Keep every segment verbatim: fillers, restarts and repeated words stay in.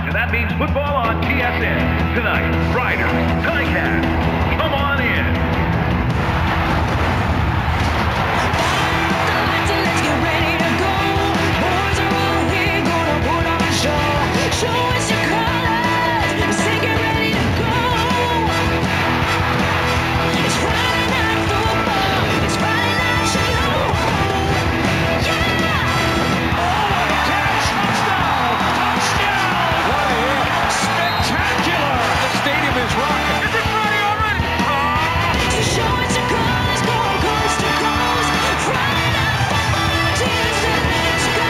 and that means football on T S N. Tonight, Riders, Ticats, come on in. Let's get ready to go. Boys are all here, gonna put on a show. Show us your colors, say get ready to go. It's Friday night football, it's Friday night shalom. Yeah! Oh, what a catch! Touchdown! Touchdown! What a hit! Spectacular! The stadium is rocking. Is it Friday already? Oh! So show us your colors, go coast to coast. Friday night football, T S N, let's go.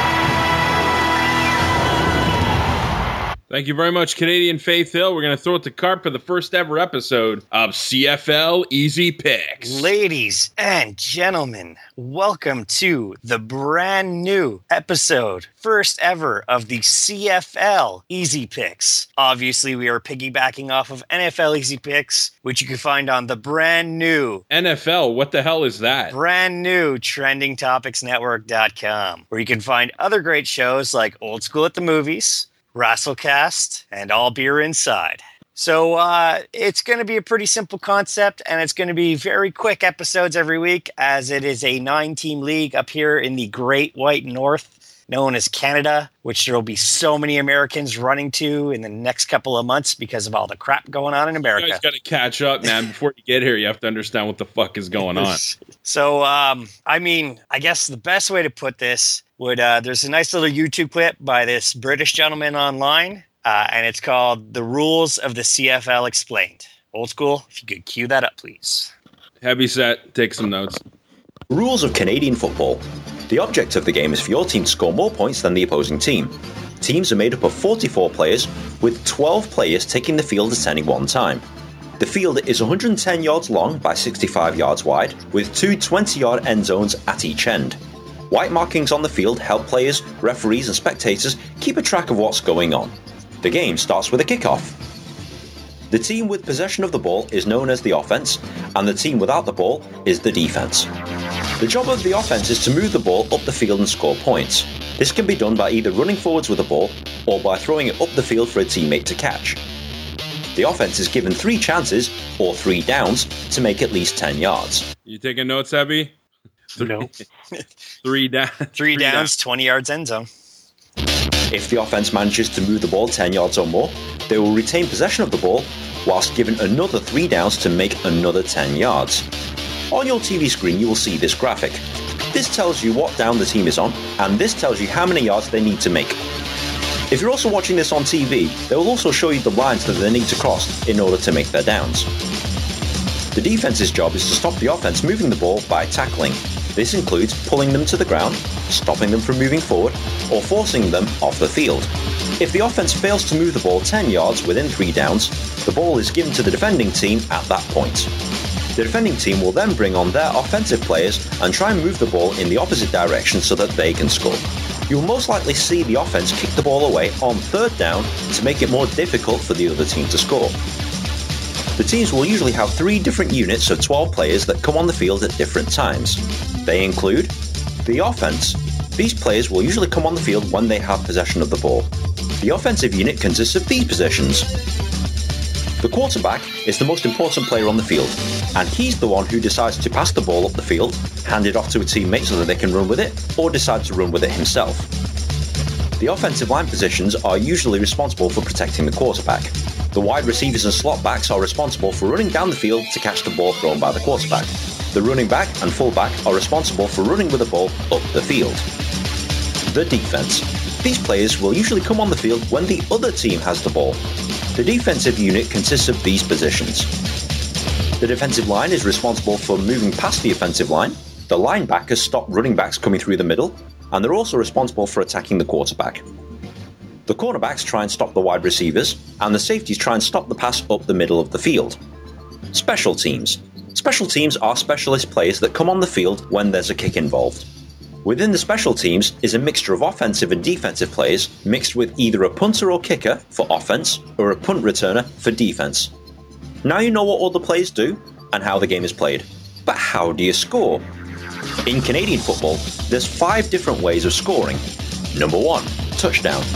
Thank you very much, Canadian Faith Hill. We're going to throw it to Carp for the first ever episode of C F L Easy Picks. Ladies and gentlemen, welcome to the brand new episode, first ever of the C F L Easy Picks. Obviously, we are piggybacking off of N F L Easy Picks, which you can find on the brand new, N F L, what the hell is that? brand new trending topics network dot com, where you can find other great shows like Old School at the Movies, Wrestlecast, and All Beer Inside. So uh, it's going to be a pretty simple concept, and it's going to be very quick episodes every week, as it is a nine-team league up here in the Great White North, known as Canada, which there will be so many Americans running to in the next couple of months because of all the crap going on in You America. guys got to catch up, man. Before you get here, you have to understand what the fuck is going on. So, um, I mean, I guess the best way to put this would, uh, there's a nice little YouTube clip by this British gentleman online, uh, and it's called The Rules of the C F L Explained. Old School, if you could cue that up, please. Heavy set, take some notes. Rules of Canadian football. The object of the game is for your team to score more points than the opposing team. Teams are made up of forty-four players, with twelve players taking the field at any one time. The field is one hundred ten yards long by sixty-five yards wide, with two twenty-yard end zones at each end. White markings on the field help players, referees and spectators keep a track of what's going on. The game starts with a kickoff. The team with possession of the ball is known as the offense, and the team without the ball is the defense. The job of the offense is to move the ball up the field and score points. This can be done by either running forwards with the ball or by throwing it up the field for a teammate to catch. The offense is given three chances, or three downs, to make at least ten yards. You taking notes, Heavy? No. Three down. Three downs, twenty yards end zone. If the offense manages to move the ball ten yards or more, they will retain possession of the ball, whilst given another three downs to make another ten yards. On your T V screen you will see this graphic. This tells you what down the team is on, and this tells you how many yards they need to make. If you're also watching this on T V, they will also show you the lines that they need to cross in order to make their downs. The defense's job is to stop the offense moving the ball by tackling. This includes pulling them to the ground, stopping them from moving forward, or forcing them off the field. If the offense fails to move the ball ten yards within three downs, the ball is given to the defending team at that point. The defending team will then bring on their offensive players and try and move the ball in the opposite direction so that they can score. You will most likely see the offense kick the ball away on third down to make it more difficult for the other team to score. The teams will usually have three different units of twelve players that come on the field at different times. They include the offense. These players will usually come on the field when they have possession of the ball. The offensive unit consists of these positions. The quarterback is the most important player on the field, and he's the one who decides to pass the ball up the field, hand it off to a teammate so that they can run with it, or decide to run with it himself. The offensive line positions are usually responsible for protecting the quarterback. The wide receivers and slot backs are responsible for running down the field to catch the ball thrown by the quarterback. The running back and fullback are responsible for running with the ball up the field. The defense. These players will usually come on the field when the other team has the ball. The defensive unit consists of these positions. The defensive line is responsible for moving past the offensive line. The linebackers stop running backs coming through the middle, and they're also responsible for attacking the quarterback. The cornerbacks try and stop the wide receivers, and the safeties try and stop the pass up the middle of the field. Special teams. Special teams are specialist players that come on the field when there's a kick involved. Within the special teams is a mixture of offensive and defensive players mixed with either a punter or kicker for offense or a punt returner for defense. Now you know what all the players do and how the game is played. But how do you score? In Canadian football, there's five different ways of scoring. Number one, touchdown.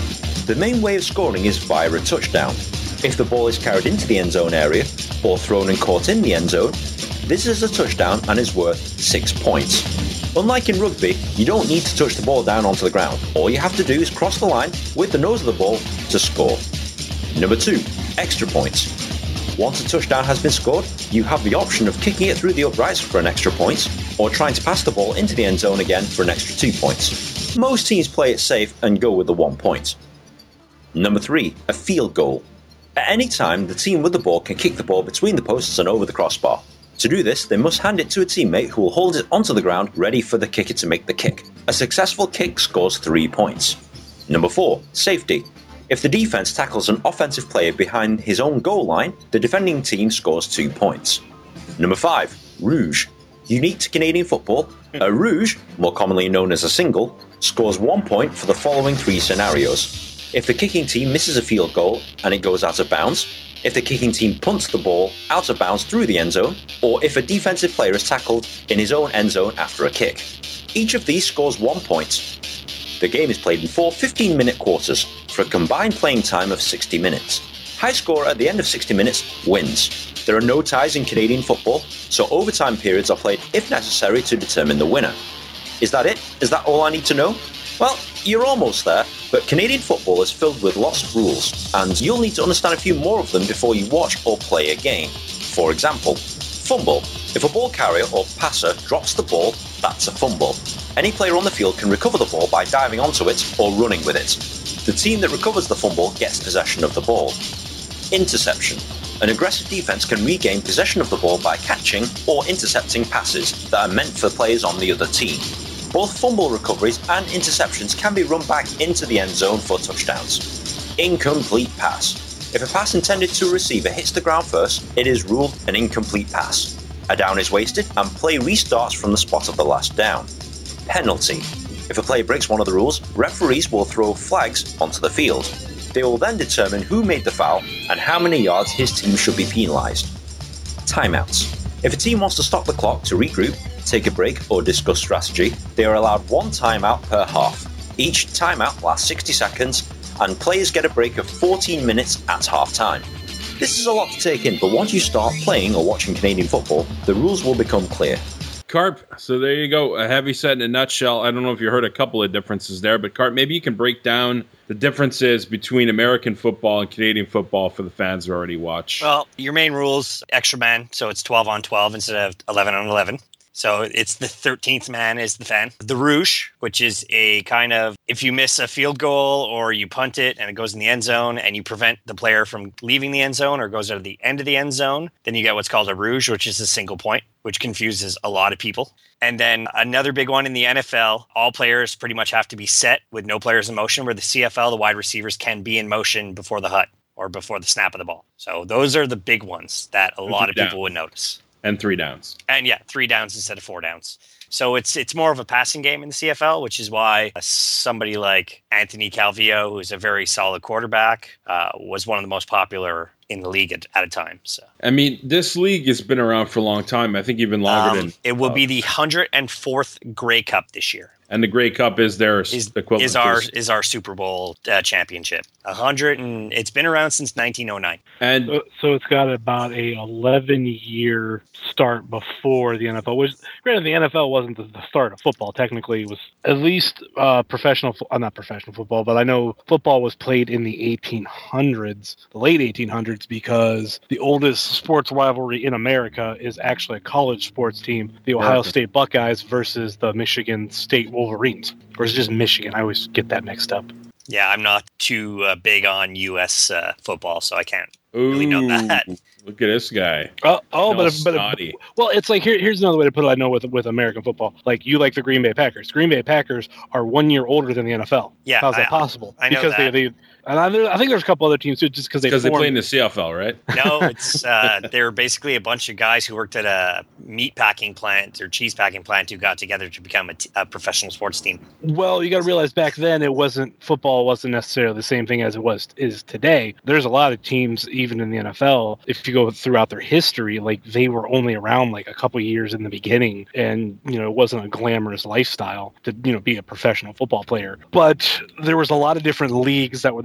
The main way of scoring is via a touchdown. If the ball is carried into the end zone area, or thrown and caught in the end zone, this is a touchdown and is worth six points. Unlike in rugby, you don't need to touch the ball down onto the ground. All you have to do is cross the line with the nose of the ball to score. Number two, extra points. Once a touchdown has been scored, you have the option of kicking it through the uprights for an extra point, or trying to pass the ball into the end zone again for an extra two points. Most teams play it safe and go with the one point. Number three, a field goal. At any time, the team with the ball can kick the ball between the posts and over the crossbar. To do this, they must hand it to a teammate who will hold it onto the ground, ready for the kicker to make the kick. A successful kick scores three points. Number four, safety. If the defense tackles an offensive player behind his own goal line, the defending team scores two points. Number five, rouge. Unique to Canadian football, a rouge, more commonly known as a single, scores one point for the following three scenarios. If the kicking team misses a field goal and it goes out of bounds, if the kicking team punts the ball out of bounds through the end zone, or if a defensive player is tackled in his own end zone after a kick. Each of these scores one point. The game is played in four fifteen-minute quarters for a combined playing time of sixty minutes. High score at the end of sixty minutes wins. There are no ties in Canadian football, so overtime periods are played if necessary to determine the winner. Is that it? Is that all I need to know? Well, you're almost there, but Canadian football is filled with lots of rules, and you'll need to understand a few more of them before you watch or play a game. For example, fumble. If a ball carrier or passer drops the ball, that's a fumble. Any player on the field can recover the ball by diving onto it or running with it. The team that recovers the fumble gets possession of the ball. Interception. An aggressive defense can regain possession of the ball by catching or intercepting passes that are meant for players on the other team. Both fumble recoveries and interceptions can be run back into the end zone for touchdowns. Incomplete pass. If a pass intended to a receiver hits the ground first, it is ruled an incomplete pass. A down is wasted and play restarts from the spot of the last down. Penalty. If a player breaks one of the rules, referees will throw flags onto the field. They will then determine who made the foul and how many yards his team should be penalised. Timeouts. If a team wants to stop the clock to regroup, take a break or discuss strategy, they are allowed one timeout per half. Each timeout lasts sixty seconds and players get a break of fourteen minutes at half time. This is a lot to take in, but once you start playing or watching Canadian football, the rules will become clear. Carp, so there you go. A heavy set in a nutshell. I don't know if you heard a couple of differences there, but Carp, maybe you can break down the differences between American football and Canadian football for the fans who already watch. Well, your main rules, extra man, so it's twelve on twelve instead of eleven on eleven. So it's the thirteenth man is the fan. The rouge, which is a kind of, if you miss a field goal or you punt it and it goes in the end zone and you prevent the player from leaving the end zone or goes out of the end of the end zone, then you get what's called a rouge, which is a single point, which confuses a lot of people. And then another big one in the N F L, all players pretty much have to be set with no players in motion, where the C F L, the wide receivers can be in motion before the hut or before the snap of the ball. So those are the big ones that a lot of people would notice. And three downs. And yeah, three downs instead of four downs. So it's it's more of a passing game in the C F L, which is why somebody like Anthony Calvillo, who's a very solid quarterback, uh, was one of the most popular in the league at, at a time. So I mean, this league has been around for a long time. I think even longer um, than... It will uh, be the one hundred fourth Grey Cup this year. And the Grey Cup is their Is, equivalent. is our to- is our Super Bowl uh, championship. A hundred and it's been around since nineteen oh nine. And So, so it's got about a eleven year start before the N F L. Which, granted, the N F L wasn't the, the start of football. Technically, it was at least uh, professional. fo- Uh, not professional football, but I know football was played in the eighteen hundreds, the late eighteen hundreds, because the oldest sports rivalry in America is actually a college sports team, the Ohio Okay. State Buckeyes versus the Michigan State Wolverines. Or is it just Michigan? I always get that mixed up. Yeah, I'm not too uh, big on U S uh, football, so I can't ooh, really know that. look at this guy. Oh, oh, All but but snotty. well, it's like here, here's another way to put it. I know with with American football, like you like the Green Bay Packers. Green Bay Packers are one year older than the N F L. Yeah, how's that I- possible? I know because that. they they and I, there- I think there's a couple other teams too, just because they Because they formed- play in the C F L, right? No, it's uh, they're basically a bunch of guys who worked at a meat packing plant or cheese packing plant who got together to become a, t- a professional sports team. Well, you got to realize back then it wasn't football wasn't necessarily the same thing as it was is today. There's a lot of teams even in the N F L. If you go throughout their history, like they were only around like a couple years in the beginning, and you know it wasn't a glamorous lifestyle to you know be a professional football player. But there was a lot of different leagues that were that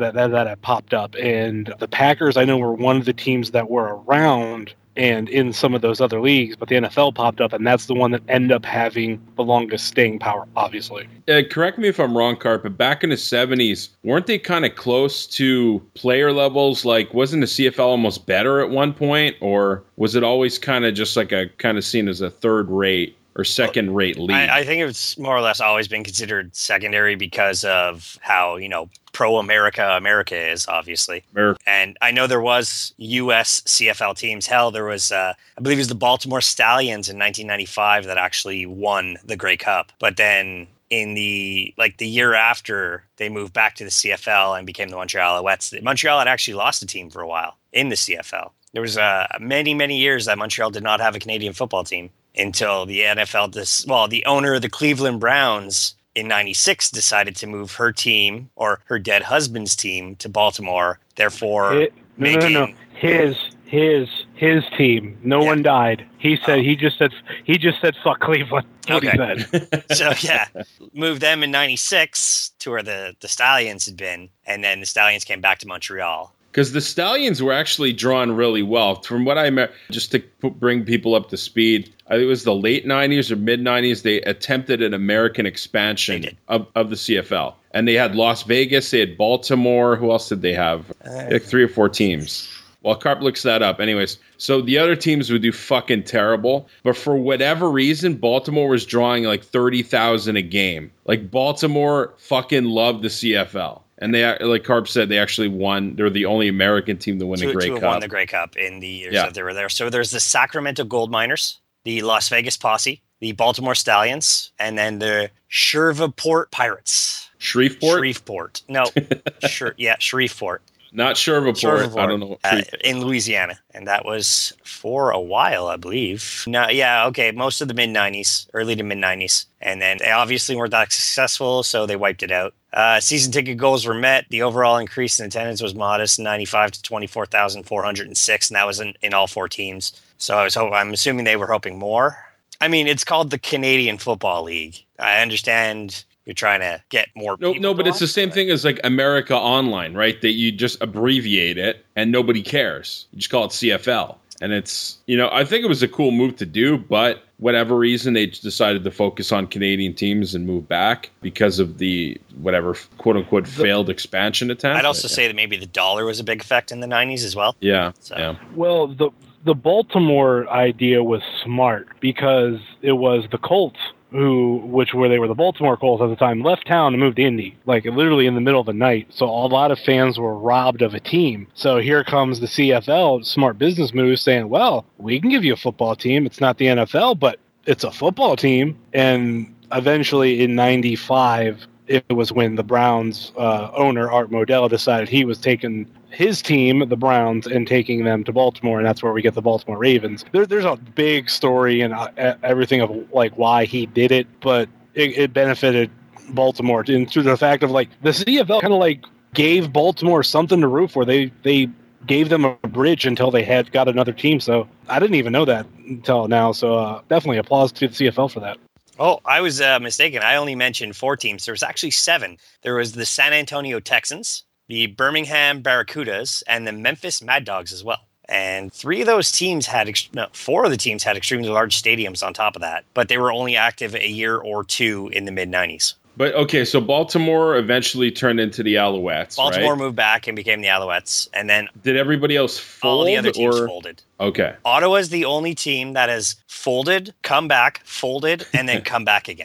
that, that that had popped up, and the Packers I know were one of the teams that were around and in some of those other leagues, but the N F L popped up, and that's the one that ended up having the longest staying power, obviously. Uh, correct me if I'm wrong, Carp, but back in the seventies, weren't they kind of close to player levels? Like, wasn't the C F L almost better at one point, or was it always kind of just like a kind of seen as a third rate or second rate league? I, I think it's more or less always been considered secondary because of how, you know, pro-America America is, obviously. America. And I know there was U S C F L teams. Hell, there was, uh, I believe it was the Baltimore Stallions in nineteen ninety-five that actually won the Grey Cup. But then in the, like the year after, they moved back to the C F L and became the Montreal Alouettes. Montreal had actually lost a team for a while in the C F L. There was uh, many, many years that Montreal did not have a Canadian football team until the N F L, dis- well, the owner of the Cleveland Browns in ninety-six decided to move her team or her dead husband's team to Baltimore. Therefore, It, no, making no, no, no. His, his, his team. No Yeah. one died. He said Oh. he just said he just said fuck Cleveland. That's what Okay. he said. so yeah, moved them in ninety-six to where the, the Stallions had been, and then the Stallions came back to Montreal. Because the Stallions were actually drawn really well. From what I remember, just to p- bring people up to speed, I think it was the late nineties or mid nineties, they attempted an American They expansion did. of, of the C F L. And they had Las Vegas, they had Baltimore. Who else did they have? Like three or four teams. Well, Carp looks that up. Anyways, so the other teams would do fucking terrible. But for whatever reason, Baltimore was drawing like thirty thousand a game. Like, Baltimore fucking loved the C F L. And they, like Carp said, they actually won. They were the only American team to win to, a Grey to have Cup. won the Grey Cup in the years Yeah. that they were there. So there's the Sacramento Gold Miners, the Las Vegas Posse, the Baltimore Stallions, and then the Shreveport Pirates. Shreveport? Shreveport. No, sure, yeah, Shreveport. Not Shreveport. Shreveport, I don't know. uh, Shreve- in Louisiana, and that was for a while, I believe. No, yeah, okay, most of the mid nineties, early to mid nineties, and then they obviously weren't that successful, so they wiped it out. Uh, season ticket goals were met. The overall increase in attendance was modest, ninety-five to twenty-four thousand four hundred six, and that was in, in all four teams. So I was hope, I'm assuming they were hoping more. I mean, it's called the Canadian Football League. I understand you're trying to get more No, people no, but to it's the watch, same but- thing as like America Online, right? That you just abbreviate it and nobody cares. You just call it C F L. And it's, you know, I think it was a cool move to do, but whatever reason, they just decided to focus on Canadian teams and move back because of the whatever quote unquote failed expansion attempt. I'd also say that maybe the dollar was a big effect in the nineties as well. yeah, So- yeah. Well, the the Baltimore idea was smart because it was the Colts who, which were they were the Baltimore Colts at the time, left town and moved to Indy, like literally in the middle of the night. So a lot of fans were robbed of a team. So here comes the C F L, smart business move, saying, "Well, we can give you a football team. It's not the N F L, but it's a football team." And eventually, in ninety-five, it was when the Browns uh, owner Art Modell decided he was taking his team, the Browns, and taking them to Baltimore, and that's where we get the Baltimore Ravens. There, there's a big story and uh, everything of like why he did it, but it, it benefited Baltimore and through the fact of like the C F L kind of like gave Baltimore something to root for. They they gave them a bridge until they had got another team. So I didn't even know that until now. So uh, definitely applause to the C F L for that. Oh, I was uh, mistaken. I only mentioned four teams. There was actually seven. There was the San Antonio Texans, the Birmingham Barracudas, and the Memphis Mad Dogs as well. And three of those teams had, ex- no, four of the teams had extremely large stadiums on top of that, but they were only active a year or two in the mid nineties. But okay, so Baltimore eventually turned into the Alouettes, Baltimore right? moved back and became the Alouettes, and then Did everybody else fold? all the other teams or? folded. Okay. Ottawa's the only team that has folded, come back, folded, and then come back again.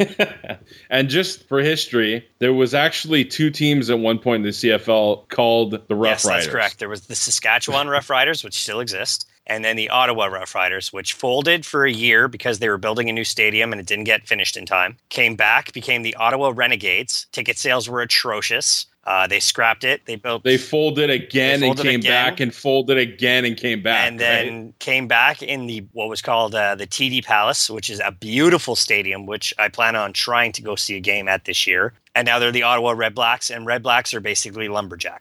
And just for history, there was actually two teams at one point in the C F L called the Rough yes, Riders. that's correct. There was the Saskatchewan Rough Riders, which still exist, and then the Ottawa Rough Riders, which folded for a year because they were building a new stadium and it didn't get finished in time. Came back, became the Ottawa Renegades. Ticket sales were atrocious. Uh, they scrapped it. They built. They folded again They and folded came again. back and folded again and came back. and then right? came back in the what was called uh, the T D Palace, which is a beautiful stadium, which I plan on trying to go see a game at this year. And now they're the Ottawa Red Blacks, and Red Blacks are basically lumberjacks.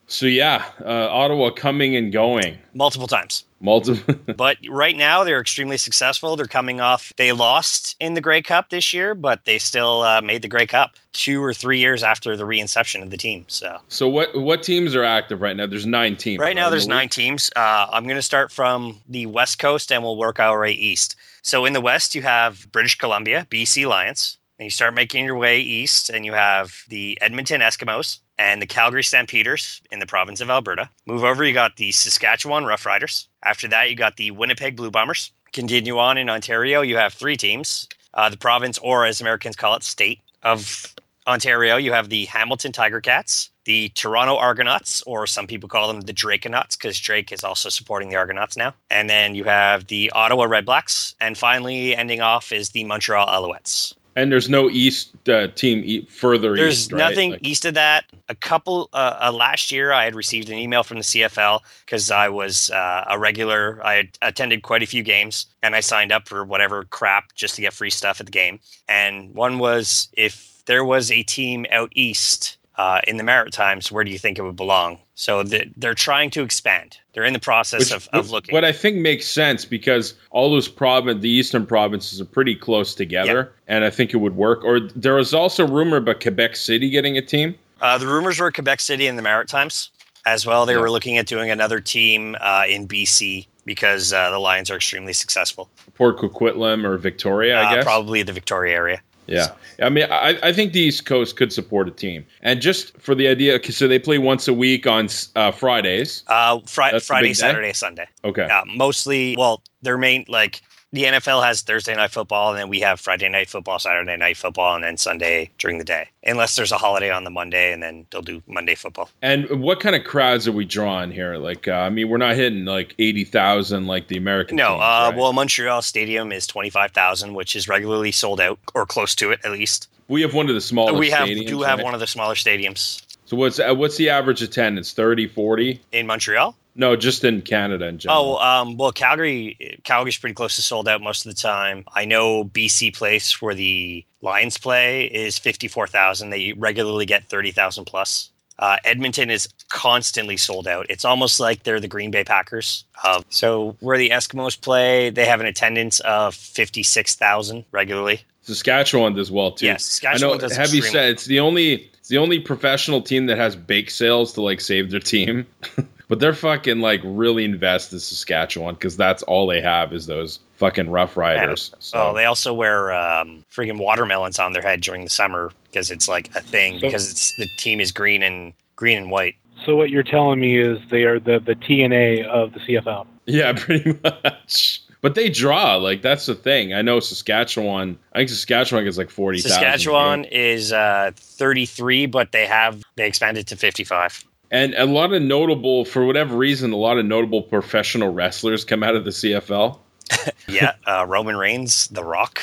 So yeah, uh, Ottawa coming and going multiple times. multiple. But right now, they're extremely successful. They're coming off, they lost in the Grey Cup this year, but they still uh, made the Grey Cup two or three years after the reinception of the team. So, So what what teams are active right now? There's nine teams. right now, in there's the league? nine teams. Uh, I'm going to start from the West Coast and we'll work our way east. So, in the West, you have British Columbia, B C Lions. And you start making your way east, and you have the Edmonton Eskimos and the Calgary Stampeders in the province of Alberta. Move over, you got the Saskatchewan Roughriders. After that, you got the Winnipeg Blue Bombers. Continue on in Ontario, you have three teams. Uh, the province, or as Americans call it, state of Ontario, you have the Hamilton Tiger Cats, the Toronto Argonauts, or some people call them the Drakenauts, because Drake is also supporting the Argonauts now. And then you have the Ottawa Red Blacks. And finally, ending off is the Montreal Alouettes. And there's no east uh, team e- further There's east. Right? nothing Like- east of that. A couple uh, uh, last year, I had received an email from the C F L because I was uh, a regular. I had attended quite a few games, and I signed up for whatever crap just to get free stuff at the game. And one was, if there was a team out east uh, in the Maritimes, where do you think it would belong? So the, they're trying to expand. They're in the process Which, of, of looking. What I think makes sense because all those province, the eastern provinces are pretty close together, and I think it would work. Or there was also rumor about Quebec City getting a team. Uh, the rumors were Quebec City and the Maritimes as well. They Yeah. were looking at doing another team uh, in B C because uh, the Lions are extremely successful. Port Coquitlam or Victoria, I Uh, guess. probably the Victoria area. Yeah. I mean, I, I think the East Coast could support a team. And just for the idea, okay, so they play once a week on uh, Fridays. Uh, fri- That's the Friday, big day? Saturday, Sunday. Okay. Uh, mostly, well, their main, like, the N F L has Thursday night football, and then we have Friday night football, Saturday night football, and then Sunday during the day. Unless there's a holiday on the Monday, and then they'll do Monday football. And what kind of crowds are we drawing here? Like, uh, I mean, we're not hitting like eighty thousand like the American No, teams, uh, right? well, Montreal Stadium is twenty-five thousand, which is regularly sold out, or close to it, at least. we have one of the smallest we have stadiums, do have right? one of the smaller stadiums So what's uh, what's the average attendance? thirty, forty? in Montreal. No, just in Canada in general. Oh, um, well, Calgary, Calgary's pretty close to sold out most of the time. I know B C Place, where the Lions play, is fifty-four thousand. They regularly get thirty thousand plus. Uh, Edmonton is constantly sold out. It's almost like they're the Green Bay Packers. Uh, so where the Eskimos play, they have an attendance of fifty-six thousand regularly. Saskatchewan does well too. Yes, Saskatchewan I know. does Have you extremely- said it's the only it's the only professional team that has bake sales to like save their team, but they're fucking like really invest in Saskatchewan because that's all they have is those fucking Rough Riders. So. Oh, they also wear um, freaking watermelons on their head during the summer because it's like a thing. So- because it's the team is green and green and white. So what you're telling me is they are the, the T N A of the C F L. Yeah, pretty much. But they draw, like that's the thing. I know Saskatchewan. I think Saskatchewan gets like forty thousand. Saskatchewan is uh, thirty-three, but they have they expanded to fifty-five. And a lot of notable, for whatever reason, a lot of notable professional wrestlers come out of the C F L. Yeah, uh, Roman Reigns, The Rock.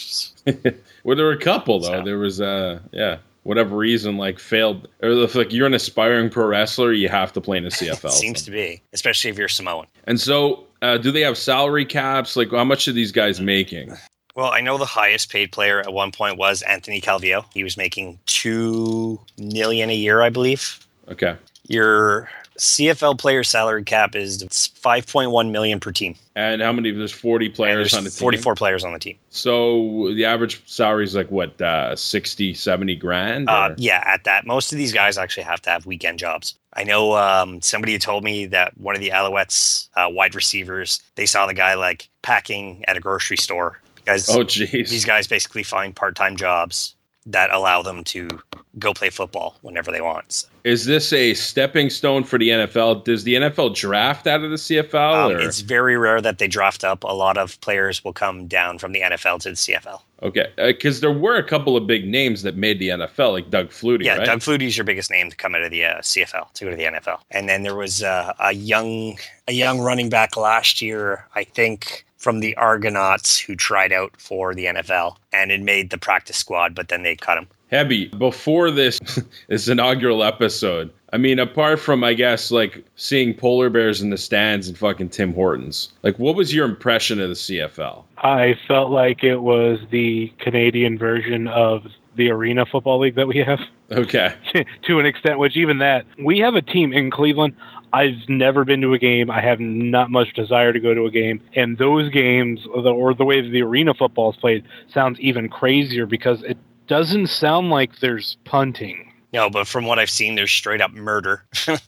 Well, there were a couple though. So- There was, uh, yeah, whatever reason, like failed, or if like you're an aspiring pro wrestler, you have to play in the C F L. Seems to be, especially if you're Samoan. And so, uh, do they have salary caps? Like, how much are these guys making? Well, I know the highest paid player at one point was Anthony Calvillo. He was making two million a year, I believe. Okay. Your C F L player salary cap is five point one million per team. And how many? There's forty And players there's on the team. forty-four players on the team. So the average salary is like what, uh, sixty, seventy grand? Uh, or- yeah, at that. Most of these guys actually have to have weekend jobs. I know um, somebody had told me that one of the Alouettes uh, wide receivers, they saw the guy like packing at a grocery store because Oh, jeez. these guys basically find part-time jobs that allow them to go play football whenever they want. So, Is this a stepping stone for the N F L? Does the N F L draft out of the C F L? um, or? it's very rare that they draft up. A lot of players will come down from the N F L to the C F L. Okay, because there were a couple of big names that made the N F L, like Doug Flutie, Yeah, right? Doug Flutie's your biggest name to come out of the uh, C F L to go to the N F L. And then there was uh, a young a young running back last year, I think, from the Argonauts who tried out for the N F L and had made the practice squad, but then they cut him. Hebby, before this this inaugural episode, I mean, apart from, I guess, like seeing polar bears in the stands and fucking Tim Hortons, like, what was your impression of the C F L? I felt like it was the Canadian version of the arena football league that we have Okay. to an extent, which even that, we have a team in Cleveland. I've never been to a game. I have not much desire to go to a game. And those games, or the, or the way that the arena football is played, sounds even crazier because it doesn't sound like there's punting. No, but from what I've seen, there's straight up murder.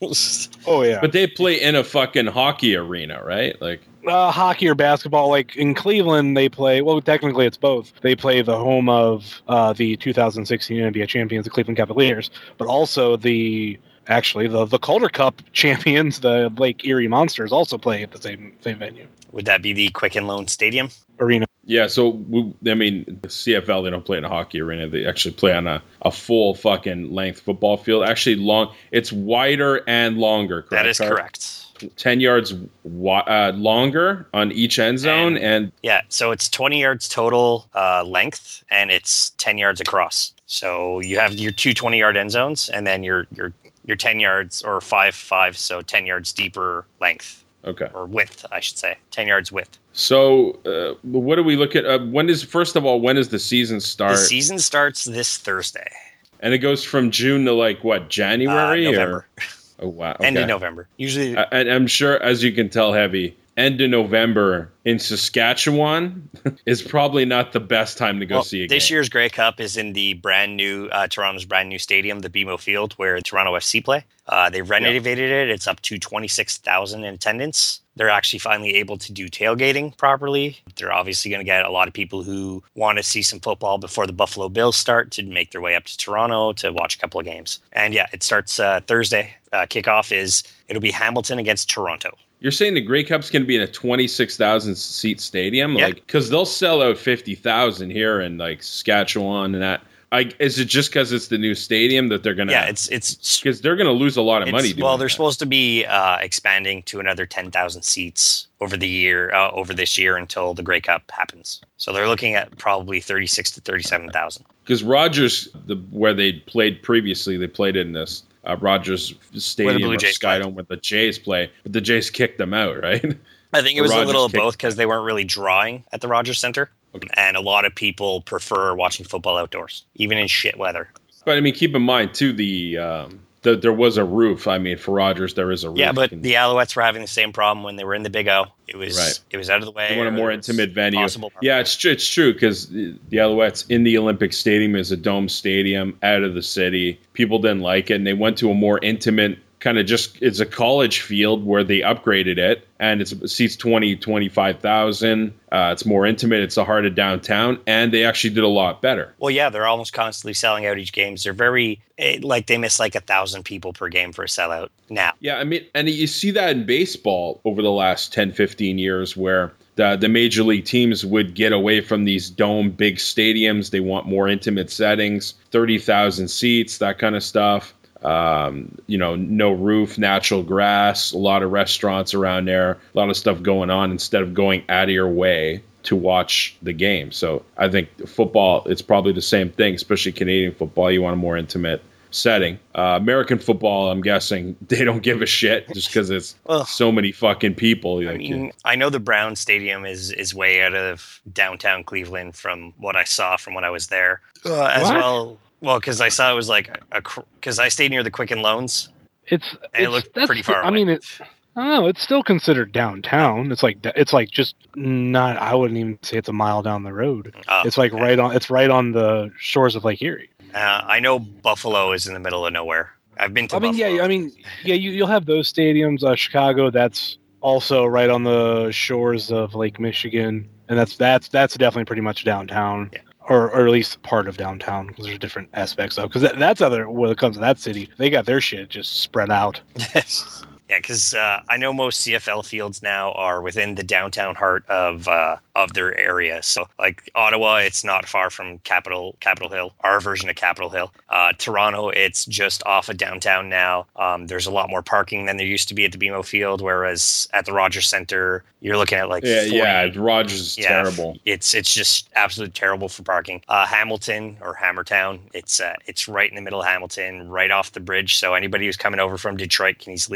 Oh, yeah. But they play in a fucking hockey arena, right? Like, Uh, hockey or basketball, like in Cleveland, they play. Well, technically, it's both. They play the home of uh, the two thousand sixteen N B A champions, the Cleveland Cavaliers, but also the actually the the Calder Cup champions, the Lake Erie Monsters, also play at the same same venue. Would that be the Quicken Loan Stadium? Arena. yeah, so, we, I mean, the C F L, they don't play in a hockey arena. They actually play on a, a full fucking length football field. Actually, long. It's wider and longer, correct? That is Carl? correct. ten yards wi- uh, longer on each end zone, and, And- Yeah, so it's twenty yards total uh, length, and it's ten yards across. So you have your two twenty-yard end zones, and then your your your ten yards or five five, so ten yards deeper length okay. or width, I should say, ten yards width. So, uh, what do we look at? Uh, when is first of all, when does the season start? The season starts this Thursday, And it goes from June to like what, uh, January November, or oh wow, end okay. of November. Usually, I, and I'm sure, as you can tell, Heavy, end of November in Saskatchewan is probably not the best time to go well, see a this game. year's Grey Cup is in the brand new uh, Toronto's brand new stadium, the B M O Field, where Toronto F C play. Uh, they renovated it. It's up to twenty-six thousand in attendance. They're actually finally able to do tailgating properly. They're obviously going to get a lot of people who want to see some football before the Buffalo Bills start to make their way up to Toronto to watch a couple of games. And yeah, it starts uh, Thursday. Uh, kickoff is, it'll be Hamilton against Toronto. You're saying the Grey Cup's going to be in a twenty-six thousand seat stadium? Yeah. Like, because they'll sell out fifty thousand here in like Saskatchewan and that. I, is it just because it's the new stadium that they're going to? Yeah, it's it's because they're going to lose a lot of It's- money. Doing well, they're that. supposed to be uh, expanding to another ten thousand seats over the year, uh, over this year until the Grey Cup happens. So they're looking at probably thirty-six to thirty-seven thousand. Because Rogers, the where they played previously, they played in this uh, Rogers Stadium Blue or Jays Skydome where the Jays play, but the Jays kicked them out, right? I think it The was a Rogers little of kicked- both because they weren't really drawing at the Rogers Center, and a lot of people prefer watching football outdoors, even in shit weather. But I mean, keep in mind too the um, the there was a roof. I mean, for Rogers, there is a roof. Yeah, but And the Alouettes were having the same problem when they were in the Big O. It was Right. it was out of the way. they want a or more it was intimate venue. possible. Yeah, it's true. It's true because the the Alouettes in the Olympic Stadium is a dome stadium out of the city. People didn't like it, and they went to a more intimate kind of just it's a college field where they upgraded it, and it's, it seats twenty, twenty-five thousand. Uh, it's more intimate. It's the heart of downtown, and they actually did a lot better. Well, yeah, they're almost constantly selling out each games. They're very eh, like they miss like a thousand people per game for a sellout now. Yeah, I mean, and you see that in baseball over the last ten, fifteen years where the, the major league teams would get away from these dome big stadiums. They want more intimate settings, thirty thousand seats, that kind of stuff. Um, you know, no roof, natural grass, a lot of restaurants around there, a lot of stuff going on instead of going out of your way to watch the game. So I think football, it's probably the same thing, especially Canadian football. You want a more intimate setting. Uh, American football, I'm guessing they don't give a shit just because it's Well, so many fucking people. I Like, mean, I know the Brown Stadium is is way out of downtown Cleveland from what I saw from when I was there, uh, as What? well. Well, because I saw it was like a because I stayed near the Quicken Loans. It's And it it's- looked that's pretty the- far I away. mean, it. I don't know. It's still considered downtown. It's like it's like just not. I wouldn't even say it's a mile down the road. Oh, It's like okay. right on. It's right on the shores of Lake Erie. Uh, I know Buffalo is in the middle of nowhere. I've been to. I mean, Buffalo. yeah. I mean, yeah. You you'll have those stadiums. Uh, Chicago. That's also right on the shores of Lake Michigan, and that's that's that's definitely pretty much downtown. Yeah. Or, or at least part of downtown, because there's different aspects of. Because that, that's other when it comes to that city, they got their shit just spread out. Yeah, because uh, I know most C F L fields now are within the downtown heart of uh, of their area. So, like Ottawa, it's not far from Capitol Capitol Hill, our version of Capitol Hill. Uh, Toronto, it's just off of downtown now. Um, there's a lot more parking than there used to be at the B M O Field, whereas at the Rogers Center, you're looking at like yeah, forty, yeah, Rogers is yeah, terrible. It's it's just absolutely terrible for parking. Uh, Hamilton or Hammertown, it's uh, it's right in the middle of Hamilton, right off the bridge. So anybody who's coming over from Detroit can easily go see a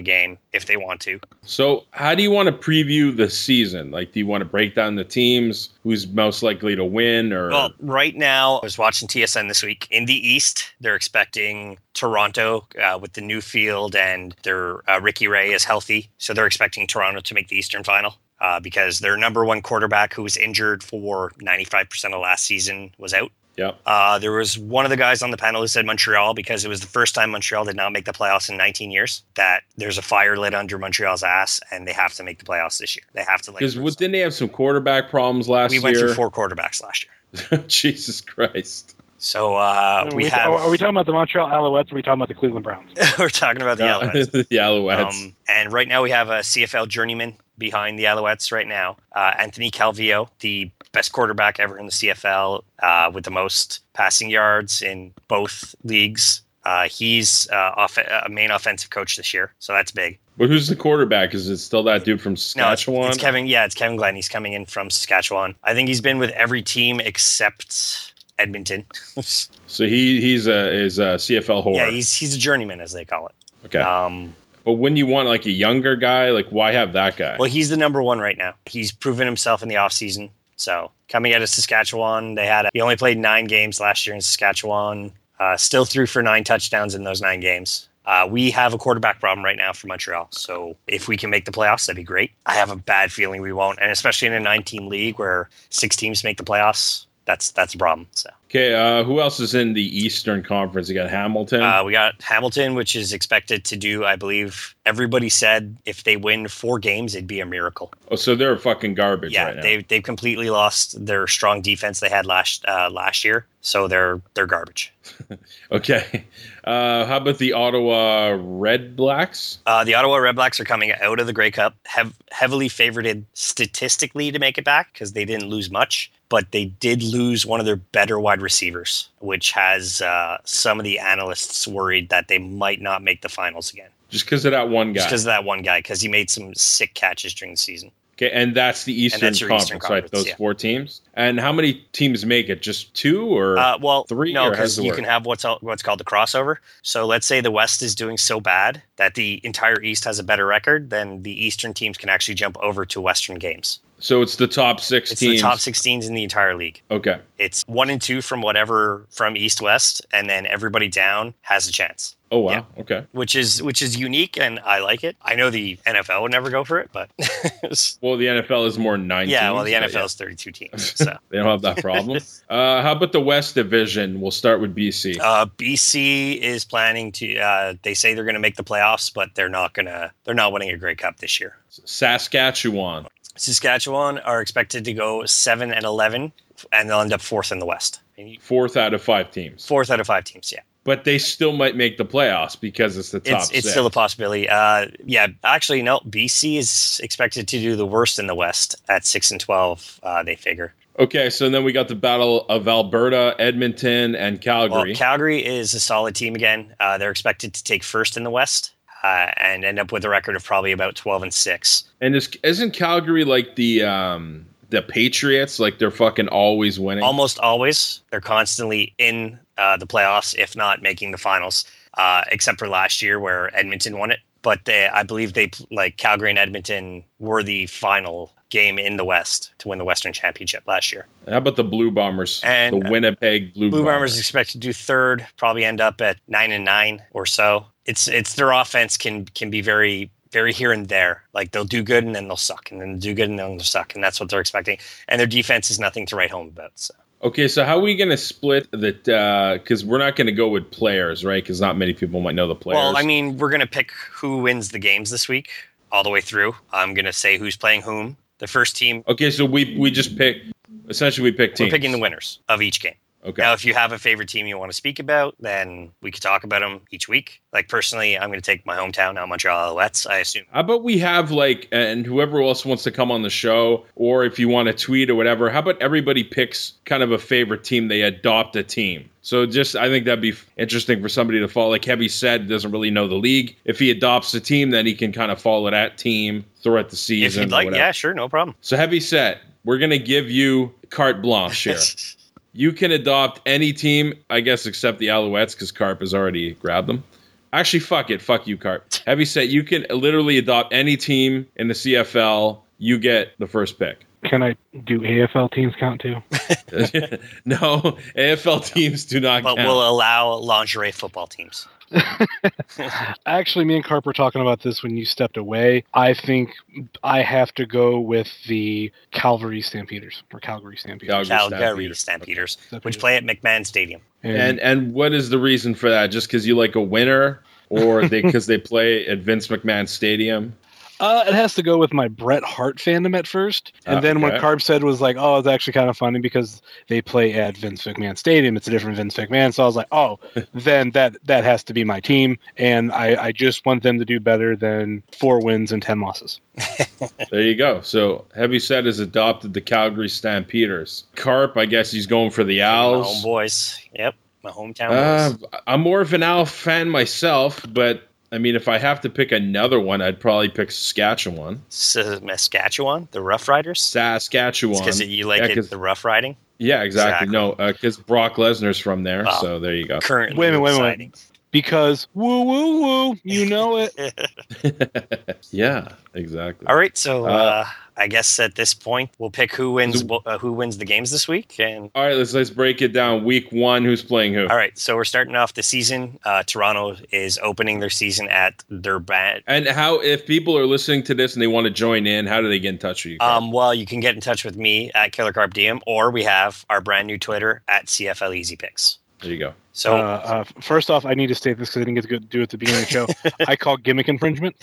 game if they want to. So how do you want to preview the season? Like, do you want to break down the teams? Who's most likely to win? Or Well, right now, I was watching T S N this week. In the East, they're expecting Toronto uh, with the new field, and their uh, Ricky Ray is healthy. So they're expecting Toronto to make the Eastern final. Uh, because their number one quarterback, who was injured for ninety-five percent of last season, was out. Yep. Uh, there was one of the guys on the panel who said Montreal, because it was the first time Montreal did not make the playoffs in nineteen years, that there's a fire lit under Montreal's ass, and they have to make the playoffs this year. They have to. Because like, didn't they have some quarterback problems last we year? went through four quarterbacks last year. Jesus Christ. So uh, Are we we, have. are we talking about the Montreal Alouettes or are we talking about the Cleveland Browns? we're talking about the Alouettes. the Alouettes. Um, and right now we have a C F L journeyman behind the Alouettes right now, uh, Anthony Calvillo, the best quarterback ever in the C F L, uh, with the most passing yards in both leagues. Uh, he's uh, off- a main offensive coach this year, so that's big. But who's the quarterback? Is it still that dude from No, it's, Saskatchewan? it's Kevin. Yeah, it's Kevin Glenn. He's coming in from Saskatchewan. I think he's been with every team except Edmonton. So he he's a is a C F L whore. yeah, he's he's a journeyman, as they call it. okay. Um, But when you want like a younger guy, like why have that guy? Well, he's the number one right now. He's proven himself in the offseason. So coming out of Saskatchewan, they had a, he only played nine games last year in Saskatchewan. Uh, still threw for nine touchdowns in those nine games. Uh, we have a quarterback problem right now for Montreal. So if we can make the playoffs, that'd be great. I have a bad feeling we won't, and especially in a nine-team league where six teams make the playoffs, that's that's a problem. So. Okay, uh, who else is in the Eastern Conference? You got Hamilton. Uh, we got Hamilton, which is expected to do, I believe, everybody said if they win four games, it'd be a miracle. oh, so they're fucking garbage Yeah, right now. they've they've completely lost their strong defense they had last uh, last year, so they're they're garbage. Okay. Uh, how about the Ottawa Red Blacks? Uh, the Ottawa Redblacks are coming out of the Grey Cup, have heavily favorited statistically to make it back because they didn't lose much, but they did lose one of their better wide receivers, which has uh, some of the analysts worried that they might not make the finals again. Just because of that one guy. Just because of that one guy, because he made some sick catches during the season. Okay, and that's the Eastern that's your Conference, Eastern right? Conference, Those yeah. four teams. And how many teams make it? Just two or Uh, well, three? no, or because how's it you work? can have what's al- what's called the crossover. So let's say the West is doing so bad that the entire East has a better record, then the Eastern teams can actually jump over to Western games. So it's the top six It's teams. the top sixteens in the entire league. Okay. It's one and two from whatever from East West, and then everybody down has a chance, Oh wow. Yeah. Okay. which is which is unique, and I like it. I know the N F L would never go for it, but Well, the N F L is more than nine. yeah, teams, well, the but N F L yeah, is thirty-two teams, so. they don't have that problem. uh, how about the West Division? We'll start with B C. Uh, B C is planning to. Uh, they say they're going to make the playoffs, but they're not gonna. They're not winning a Grey Cup this year. Saskatchewan. Saskatchewan are expected to go seven and eleven, and they'll end up fourth in the West. Fourth out of five teams. Fourth out of five teams. Yeah, But they still might make the playoffs because it's the top it's it's six. still a possibility. Uh, yeah, actually, no. B C is expected to do the worst in the West at six and twelve. Uh, they figure. Okay, so then we got the Battle of Alberta, Edmonton, and Calgary. Well, Calgary is a solid team again. Uh, they're expected to take first in the West. Uh, and end up with a record of probably about twelve and six. and is, isn't Calgary like the um, the Patriots? Like they're fucking always winning? Almost always, they're constantly in uh, the playoffs, if not making the finals. Uh, except for last year where Edmonton won it. But they, I believe they like Calgary and Edmonton were the final game in the West to win the Western Championship last year. How about the Blue Bombers? And the Winnipeg Blue, Blue Bombers Bombers. expected to do third, probably end up at nine and nine or so. It's it's their offense can can be very very here and there. Like they'll do good and then they'll suck, and then they'll do good and then they'll suck, and that's what they're expecting. And their defense is nothing to write home about. So. Okay, so how are we going to split that? Because we're not going to go with players, right? Because not many people might know the players. Well, I mean, we're gonna pick who wins the games this week all the way through. I'm gonna say who's playing whom. The first team. Okay, so we we just pick. Essentially, we pick teams. We're picking the winners of each game. Okay. Now, if you have a favorite team you want to speak about, then we could talk about them each week. Like, personally, I'm going to take my hometown, now Montreal Alouettes, I assume. How about we have, like, and whoever else wants to come on the show, or if you want to tweet or whatever, how about everybody picks kind of a favorite team? They adopt a team. So just, I think that'd be interesting for somebody to follow. Like Heavy said, doesn't really know the league. If he adopts a team, then he can kind of follow that team throughout the season. If you'd or like, whatever. yeah, sure, no problem. So Heavy said, we're going to give you carte blanche here. You can adopt any team, I guess, except the Alouettes, because Carp has already grabbed them. Actually, fuck it. Fuck you, Carp. Heavy set. You can literally adopt any team in the C F L. You get the first pick. Can I do A F L teams count too? No, A F L teams do not But count. we'll allow lingerie football teams. Actually, me and Carp were talking about this when you stepped away. I think I have to go with the Calgary Stampeders or Calgary Stampeders. Calgary Calgary Stampeders. Stampeders, Stampeders. which play at McMahon Stadium. And and what is the reason for that? Just because you like a winner, or they because they play at Vince McMahon Stadium? Uh, it has to go with my Bret Hart fandom at first, and Uh, then what okay. Carp said was like, "Oh, it's actually kind of funny because they play at Vince McMahon Stadium. It's a different Vince McMahon." So I was like, "Oh, then that that has to be my team," and I, I just want them to do better than four wins and ten losses. There you go. So Heavy Set has adopted the Calgary Stampeders. Carp, I guess he's going for the My Owls. homeboys. Yep, my hometown Uh, boys. I'm more of an Owl fan myself, but I mean, if I have to pick another one, I'd probably pick Saskatchewan. Saskatchewan, the Rough Riders. Saskatchewan. Because you like Yeah, it, 'cause- the Rough Riding. Yeah, exactly. Exactly. No, because Brock Lesnar's from there, Wow. so there you go. Currently Wait a minute, wait a minute. residing. Because woo woo woo, you know it. Yeah, exactly. All right, so uh, Uh, I guess at this point we'll pick who wins uh, who wins the games this week. And All right, let's let's break it down. Week one, who's playing who? all right, so we're starting off the season. Uh, Toronto is opening their season at their band. And how, if people are listening to this and they want to join in, how do they get in touch with you? Um, well, you can get in touch with me at Killer Carp D M, or we have our brand new Twitter at C F L Easy Picks. There you go. So Uh, uh, first off, I need to state this because I didn't get to go- do it at the beginning of the show. I call gimmick infringement,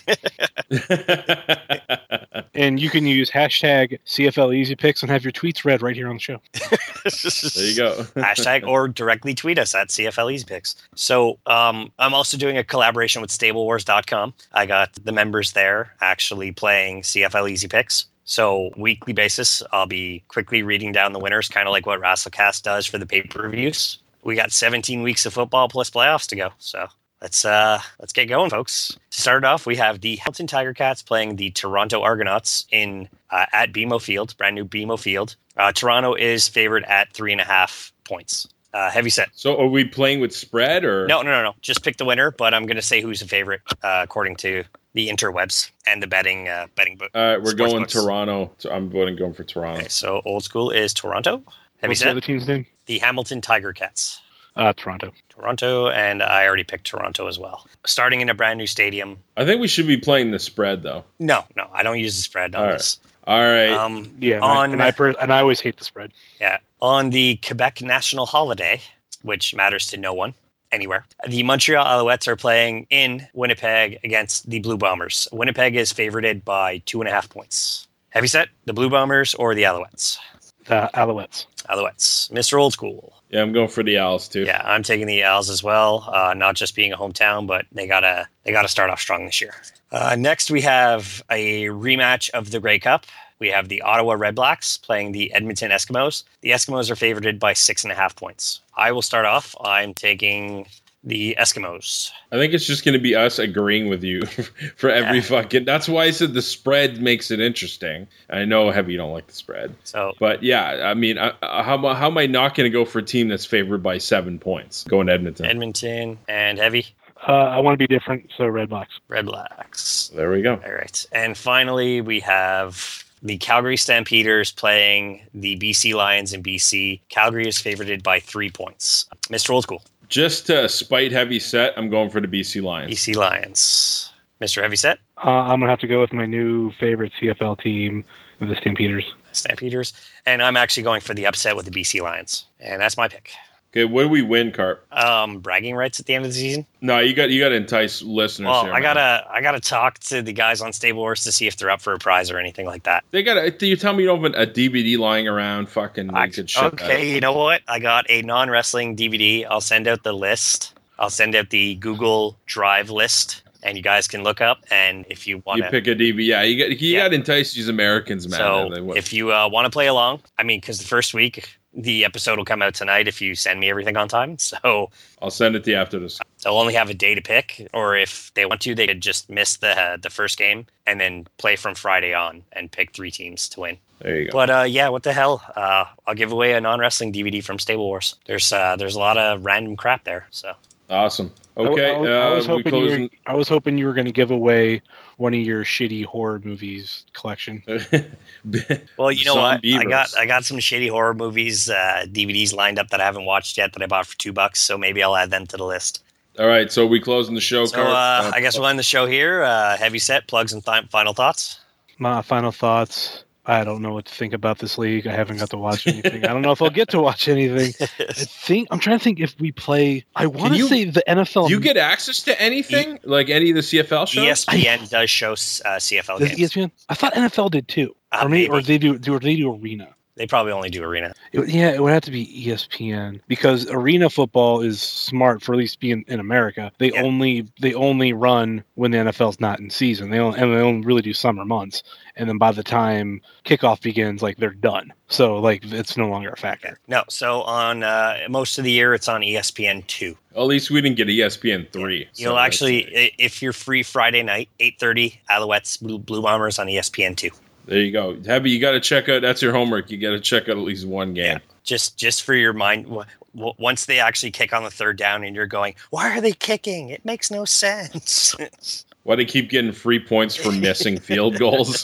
and you can use hashtag C F L Easy Picks and have your tweets read right here on the show. There you go. hashtag or directly tweet us at C F L Easy Picks. So um, I'm also doing a collaboration with Stable Wars dot com. I got the members there actually playing C F L Easy Picks. So weekly basis, I'll be quickly reading down the winners, kind of like what Wrestlecast does for the pay-per-views. We got seventeen weeks of football plus playoffs to go. So let's uh, let's get going, folks. To start off, we have the Hamilton Tiger Cats playing the Toronto Argonauts in uh, at B M O Field, brand new B M O Field. Uh, Toronto is favored at three and a half points. Uh, heavy set. So are we playing with spread or? No, no, no, no. Just pick the winner, but I'm going to say who's the favorite uh, according to the interwebs and the betting uh, betting book. All right, we're sports going books. Toronto. So I'm voting going for Toronto. Okay, so old school is Toronto. Heavy What's the set. other team's name? The Hamilton Tiger Cats. Uh, Toronto. Toronto, and I already picked Toronto as well. Starting in a brand new stadium. I think we should be playing the spread though. No, no, I don't use the spread on All right. this. All right. Um, Yeah, and, on I, and I per- and I always hate the spread. yeah, on the Quebec national holiday, which matters to no one anywhere. The Montreal Alouettes are playing in Winnipeg against the Blue Bombers. Winnipeg is favorited by two and a half points. Heavy set, the Blue Bombers or the Alouettes? The Alouettes. Alouettes. Mister Old School. yeah, I'm going for the Owls too. Yeah, I'm taking the Owls as well. Uh, not just being a hometown, but they gotta they gotta start off strong this year. Uh, next, we have a rematch of the Grey Cup. We have the Ottawa Red Blacks playing the Edmonton Eskimos. The Eskimos are favored by six and a half points. I will start off. I'm taking the Eskimos. I think it's just going to be us agreeing with you for every Yeah. fucking. That's why I said the spread makes it interesting. I know, Heavy, you don't like the spread, So but yeah, I mean, I, I- how, am- how am I not going to go for a team that's favored by seven points? Going to Edmonton. Edmonton and Heavy Uh, I want to be different, so Red Blacks. Red Blacks. There we go. All right. And finally, we have the Calgary Stampeders playing the B C Lions in B C. Calgary is favored by three points. Mister Old School. Just to spite Heavy Set, I'm going for the B C Lions. B C Lions. Mister Heavy Set. Uh, I'm gonna have to go with my new favorite C F L team, the Stampeders. Stampeders. And I'm actually going for the upset with the B C Lions. And that's my pick. Okay, what do we win, Carp? Um, bragging rights at the end of the season. No, you got you got to entice listeners. Well, here, I man. gotta I gotta talk to the guys on Stable Wars to see if they're up for a prize or anything like that. They got. to You tell me you don't have a D V D lying around? Fucking, I- you could ship that. okay, you know what? I got a non-wrestling D V D. I'll send out the list. I'll send out the Google Drive list, and you guys can look up. And if you want You to, pick a D V D. Yeah, you got you Yeah. got to entice these Americans, man. so They- what- if you uh, want to play along, I mean, because the first week the episode will come out tonight if you send me everything on time. So I'll send it to you after this. they'll only have a day to pick, or if they want to, they could just miss the uh, the first game and then play from Friday on and pick three teams to win. There you go. But uh, yeah, what the hell? Uh, I'll give away a non-wrestling D V D from Stable Wars. There's uh, there's a lot of random crap there. So Awesome. I- Okay, I, was- I was uh, we hoping you close. were, I was hoping you were going to give away one of your shitty horror movies collection. Well, you know what? I Zombievers. got I got some shitty horror movies uh, D V Ds lined up that I haven't watched yet that I bought for two bucks. So maybe I'll add them to the list. All right, so we closing the show. So Cart. uh, I guess we'll end the show here. Uh, heavy set plugs and th- final thoughts. My final thoughts. I don't know what to think about this league. I haven't got to watch anything. I don't know if I'll get to watch anything. I think I'm trying to think if we play. I want to you- say the N F L. Do you get access to anything like any of the C F L shows? E S P N does show uh, C F L Does games. E S P N? I thought N F L did too. Uh, or maybe, or maybe. they do, do. Or they do Arena. They probably only do arena. It, would- yeah, it would have to be E S P N because arena football is smart for at least being in America. They Yeah. only they only run when the N F L's not in season. They only, and they only really do summer months. And then by the time kickoff begins, like they're done. So like it's no longer a factor. No, so on uh, most of the year it's on E S P N two. At least we didn't get E S P N three. so You'll that's- actually, i- if you're free Friday night, eight thirty, Alouettes, Blue, Blue Bombers on E S P N two. There you go. Heavy, you got to check out. That's your homework. You got to check out at least one game. Yeah, just just for your mind. w- w- Once they actually kick on the third down, and you're going, "Why are they kicking? It makes no sense." Why do they keep getting free points for missing field goals?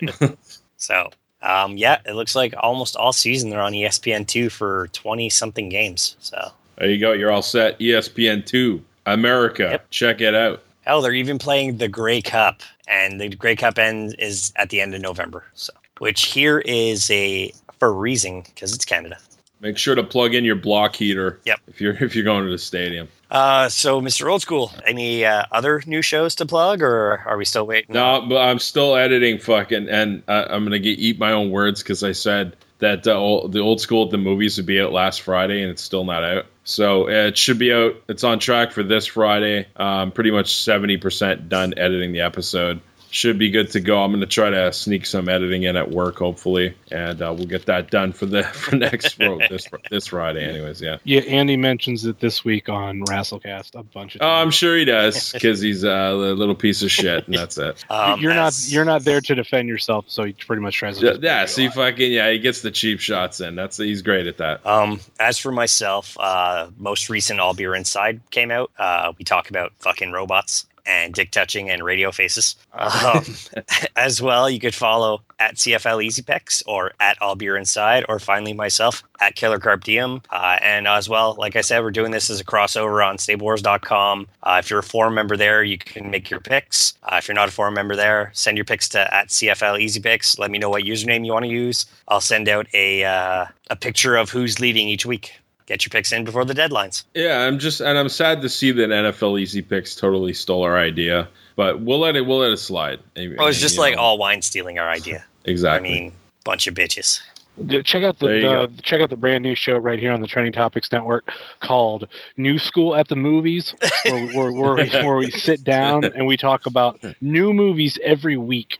So, um, yeah, it looks like almost all season they're on E S P N two for twenty something games. So, There you go. You're all set. E S P N two, America. Yep. Check it out. hell, they're even playing the Grey Cup, and the Grey Cup end is at the end of November. So, which here is a freezing because it's Canada. Make sure to plug in your block heater. Yep. If you're if you're going to the stadium. Uh, so, Mister Old School, any uh, other new shows to plug, or are we still waiting? No, but I'm still editing. Fucking, and uh, I'm gonna get, eat my own words because I said that uh, old, the old school at the movies would be out last Friday, and it's still not out. So uh, it should be out. It's on track for this Friday. Um, pretty much seventy percent done editing the episode. Should be good to go. I'm going to try to sneak some editing in at work, hopefully, and uh, we'll get that done for the for next road this this Friday. Anyways, yeah. Yeah, Andy mentions it this week on Rasslecast a bunch of Oh, I'm times. sure he does because he's uh, a little piece of shit, and that's it. Um, you're not as- you're not there to defend yourself, so he pretty much tries to. Yeah, just yeah, put see, you on. fucking yeah, he gets the cheap shots in. That's he's great at that. Um, as for myself, uh, most recent All Beer Inside came out. Uh, we talk about fucking robots and dick touching and radio faces. Um, as well, you could follow at C F L Easy Picks or at All Beer Inside, or finally myself at Killer Carp Diem. Uh, and as well, like I said, we're doing this as a crossover on stable wars dot com. Uh, if you're a forum member there, you can make your picks. Uh, if you're not a forum member there, send your picks to at C F L Easy Picks. Let me know what username you want to use. I'll send out a uh, a picture of who's leading each week. Get your picks in before the deadlines. Yeah, I'm just and I'm sad to see that N F L Easy Picks totally stole our idea, but we'll let it we'll let it slide. Oh, it's just You like know, all wine stealing our idea. exactly. I mean, bunch of bitches. Yeah, check out the, There you the check out the brand new show right here on the Trending Topics Network called New School at the Movies, where, where, where, we, where we sit down and we talk about new movies every week.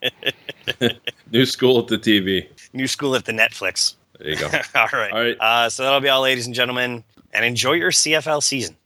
New school at the T V. New school at the Netflix. There you go. all right. All right. Uh, so that'll be all, ladies and gentlemen, and enjoy your C F L season.